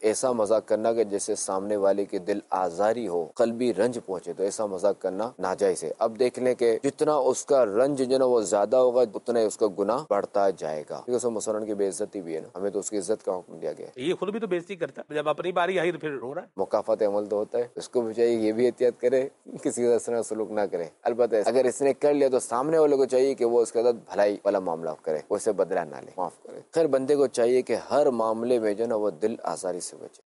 ऐसा मजाक करना कि जिससे सामने वाले की दिल आजारी हो, कल्बी रंज पहुंचे, तो ऐसा मजाक करना नाजायज है। अब देख लें कि जितना उसका रंज जो ना वो ज्यादा होगा उतना ही उसका गुनाह बढ़ता जाएगा, क्योंकि उसमें मुसलमान की बेइज्जती भी है ना, हमें तो उसकी इज्जत का हुक्म दिया गया है। ये खुद भी तो बेइज्जती करता है, जब अपनी बारी आई तो फिर रो रहा है। मुकाफात अमल तो होता है, उसको भी चाहिए ये भी एहतियात करे, किसी के साथ सलूक ना करे। अलबत्ता अगर इसने कर लिया तो सामने वाले को चाहिए कि वो उसके साथ भलाई वाला मामला करे, उससे बदला ना ले, माफ करे। खैर बंदे को चाहिए कि हर मामले में जो ना वो दिल आसानी से बचे।